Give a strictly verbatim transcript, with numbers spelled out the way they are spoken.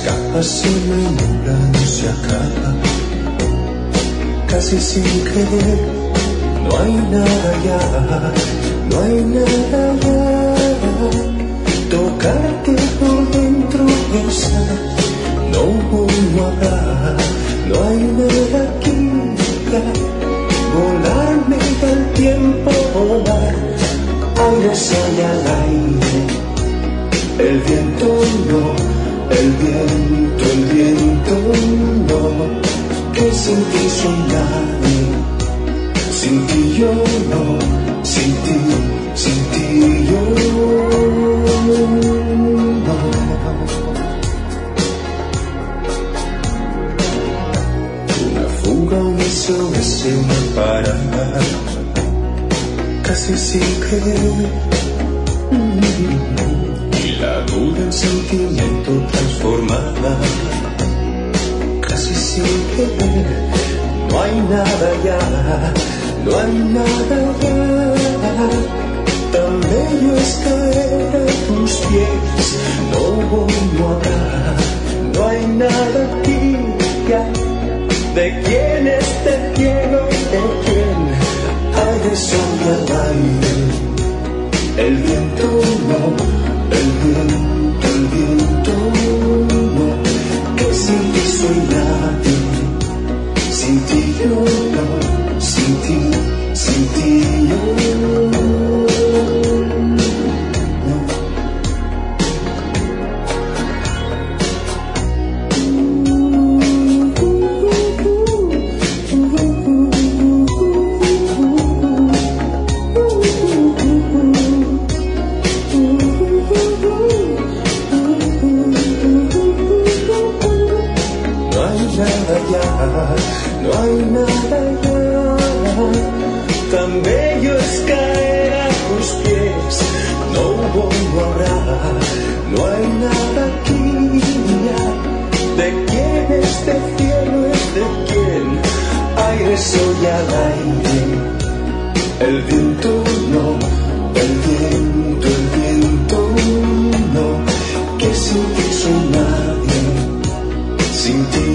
escapa, se me nubla, no se acaba, casi sin querer. No hay nada ya, no hay nada ya. Tocarte por dentro, rosa, no, no habrá. No hay nada aquí ya. Volarme al tiempo, volar, aire, sol al aire. El viento no, el viento, el viento no, que sin ti soy nadie, sin ti yo no, sin ti, sin ti yo no. Una fuga, una S una parada, casi sin querer. La duda en sentimiento transformada, casi sin querer. No hay nada ya, no hay nada ya. Tan bello es caer a tus pies, no, no habrá. No hay nada aquí ya. ¿De quién este cielo? ¿De quién? Aire, sol al aire. El viento no, el viento, el viento no, que sin ti soy nadie, sin ti yo no, sin ti, sin ti yo no. No hay nada ya, tan bello es caer a tus pies, no hubo, no habrá, no hay nada aquí ya. ¿De quién este cielo es de quién? Aire, sol al aire, el viento no, el viento, el viento no, que sin ti soy nadie, sin ti